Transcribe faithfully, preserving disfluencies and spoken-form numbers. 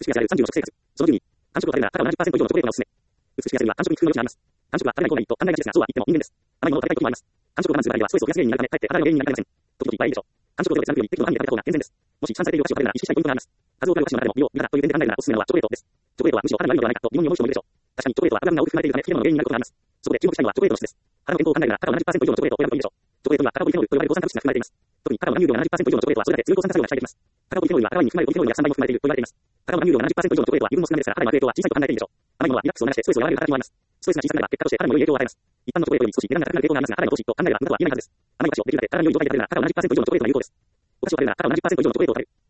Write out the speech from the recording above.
しく痩せられるさんじゅうの食生活。そのじゅうに、間食を食べるならただ同じパーセント以上のチョコレートがおすすめ。美しく痩せるには間食に工夫の余地があります。間食は食べない方がいいと考えがちですが、そうは言っても人間です。甘いものを食べたい時もあります。間食を我慢する場合ではストレスを増やす原因になるため、かえって体の原因になりかねません。時々いっぱいいいでしょう。間食を量でちゃんとより適度な範囲で食べた方が健全です。もし市販されているお菓子を食べるなら意識したいポイントがあります。数多くあるお菓子の中でも美容、美肌という点で考えるならおすすめなのはチョコレートです。チョコレートはむしろ体に悪いのではないかと疑問に思う人もいるでしょう。確かにチョコレートは油分が多く含まれているため、冷え物の原因になることがあります。そこで注目したいのはチョコレートの質です。肌の健康を考えるならカカオななじゅっパーセント以上のチョコレートを選ぶといいでしょう。チョコレートにはカカオポリフェノールと呼ばれる抗酸化物質が含まれています。特にカカオの含有量がななじゅっパーセント以上のチョコレートはそれだけ通過酸化作用が期待できます。カカオポリフェノールは赤ワインに含まれるポリフェノールやさんばいも含まれていると言われています。カカオの含有量がななじゅっパーセント以上のチョコレートは油分も少なめですから、肌への悪影響は小さいと考えていいでしょう。甘いものはリラックスを流してストレスを和らげる働きもあります。ストレスが小さければ結果として肌にも良い影響を与えます。一般のチョコレートより少し値段が高くなる傾向がありますが、肌に投資と考えれば無駄とは言えないはずです。甘いお菓子をできるだけ体に良い状態で食べるならカカオななじゅっパーセント以上のチョコレートが有効です。お菓子を食べるならカカオななじゅっパーセント以上のチョコレートを食べる。